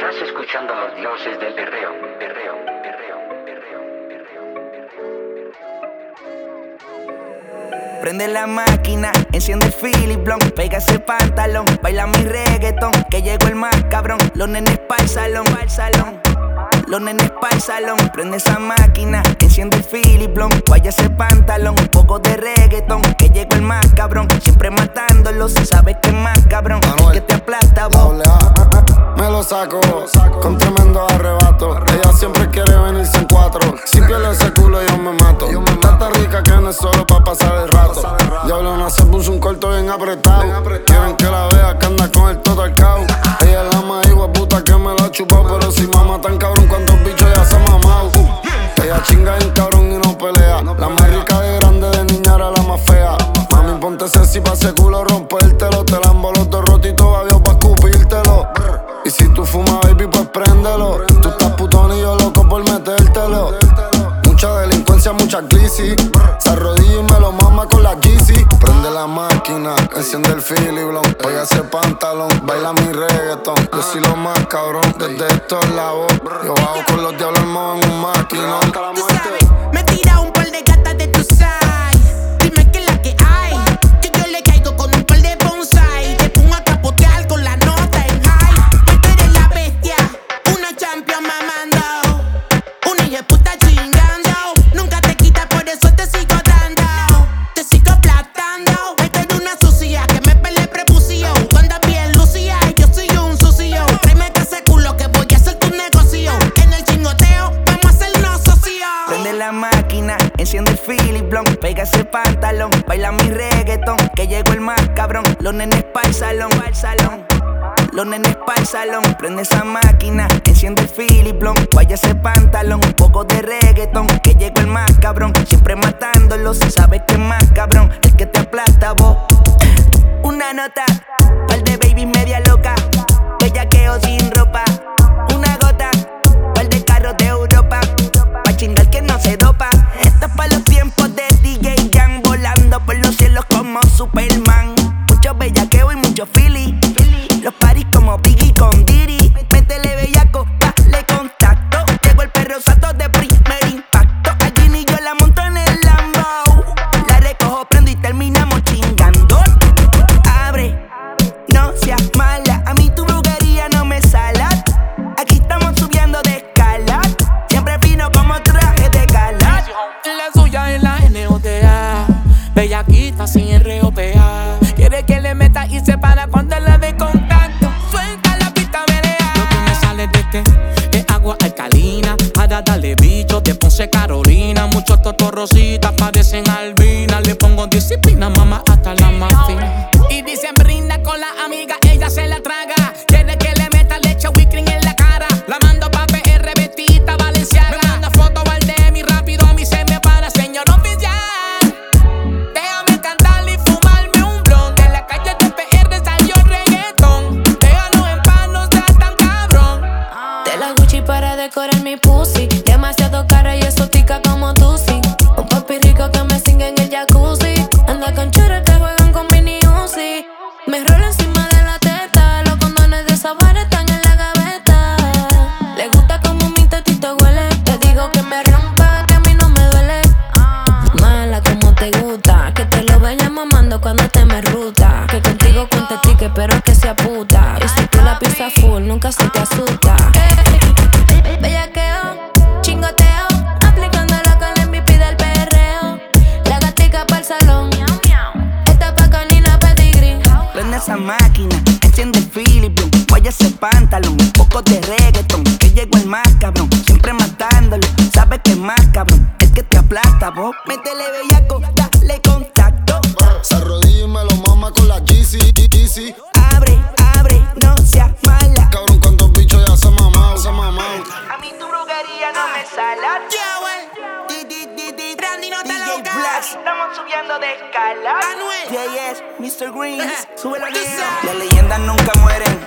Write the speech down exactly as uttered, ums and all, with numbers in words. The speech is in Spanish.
Estás escuchando a los dioses del perreo, perreo, perreo, perreo, perreo. Prende la máquina, enciende el Philip Blunt, pega ese pantalón, baila mi reggaetón, que llegó el más cabrón. Los nenes pa'l salón, pa'l salón. Los nenes pa'l salón, prende esa máquina, enciende el Philip Blunt, vaya ese pantalón, un poco de reggaetón, que llegó el más cabrón, siempre matándolo, si sabes que es más cabrón, el que te aplasta vos. Me lo saco, con tremendo arrebato, ella siempre quiere venirse en cuatro, si pierde ese culo yo me mato, está tan rica que no es solo pa' pasar el rato, Diablona se puso un corto bien apretado, quieren que la vea que anda con el todo al cao, ella es la más hijo puta que me la chupó, pero si mama tan cabrón cuántos bichos ya se ha mamado. Ella chinga bien cabrón y no pelea. La más rica de grande, de niña era la más fea. Mami, ponte sexy pa' ese culo rompértelo. Te la los dos rotitos babios pa' escupírtelo. Y si tú fumas, baby, pues préndelo. Tú estás putón y yo loco por metértelo. Mucha delincuencia, mucha crisis. Se arrodilla y me lo mama con la Yeezy. Prende la máquina, enciende el Philip Blunt, oye ese pantalón, baila mi reggaetón. Yo soy lo más cabrón, desde estos lados. Yo bajo con los diablos armados en un maquinón. Me tira un par de gatas de tu side. Dime qué es la que hay, que yo le caigo con un par de bonsai. Te pongo a capotear con la nota en high. Pues tú eres la bestia, una champion mamando, una hija de puta chingando. Nunca te quitas, por eso te sigo dando, te sigo aplastando. Esto es una sucia que me pele prepucio. Tú andas bien lucía y yo soy un sucio. Tráeme que ese culo que voy a hacer tu negocio. En el chingoteo vamos a hacernos socios. Prende la máquina, enciende el Philip Blunt, pega ese pantalón, baila mi reggaetón, que llegó el más cabrón. Los nenes pa'l salón, pa'l salón. Los nenes pa'l salón, prende esa máquina, enciende el Philip Blunt, vaya ese pantalón, un poco de reggaetón, que llegó el más cabrón, siempre matándolo, si sabes que es más cabrón, el que te aplasta vos. Una nota, par de baby media loca, bellaqueo sin ropa, una gota, par de carros de Europa, pa' chingar que no se dopa. Esto es pa' los tiempos de D J Jan, volando por los cielos como Superman. Mucho bellaqueo y mucho Philly, los paris como Biggie con Diddy. Métele bellaco, dale contacto, llegó el perro santo de primer impacto. Allí ni yo la monto en el Lambo, la recojo, prendo y terminamos chingando. Abre, no seas mala, a mí tu brujería no me sala. Aquí estamos subiendo de escala, siempre fino como traje de gala. La suya es la N O T A, bellaquita sin R O P A. Quiere que le meta y se para cuando la de contacto. Suelta la pista, melea. Lo que me sale de que es agua alcalina, para darle bicho de Ponce, Carolina. Muchos totorrositas parecen albinas. Le pongo disciplina, mamá, hasta la más fina. Y dicen brinda con la amiga, ella se la traga. Quiere que le meta leche whipping en la cara. La mando pa' P R, Betita, Valenciaga. Me manda foto al de mi rápido, a mí se me para, señor oficial. Déjame cantarle y fumarme un blond. De la calle de P R salió el reggaetón. Déjalo en paz, no seas tan cabrón. De la Gucci para decorar mi pussy, demasiado cara y exótica como tú, sí. Un papi rico que me sigue en el jacuzzi. Anda con churros que juegan con mini Uzi. Me rolo encima de la teta, los condones de Sabar están en la gaveta. Le gusta como mi tetito huele, le digo que me rompa, que a mí no me duele. Mala como te gusta, que te lo vaya mamando cuando te me ruta. Que contigo cuente ticket, pero que sea puta. Y si tú la pisas full, nunca se te asusta. Bellaqueo, chingoteo, aplicando lo con la M V P del perreo. La gatica pa'l salón, esta pa' canina pedigrí. Prende esa máquina, enciende el Philip Blunt, vaya ese pantalón, un poco de reggaetón, que llegó el más cabrón, siempre matándolo, sabes que es más cabrón, el que te aplasta vos. Métele bellaco, dale contacto. Se arrodilla y me lo mama con la Yeezy, Yeezy. Abre, abre, no seas mala. Cabrón, cuántos bichos ya se ha mamado, se ha mamado. A mí tu brujería no me sala. Yeah, well. Di, di, di, di. Brandy no D te J loca. Blast, estamos subiendo de escala. Anuel. Yeah, yes, mister Green, sube la Tú guía. sabes. Las leyendas nunca mueren.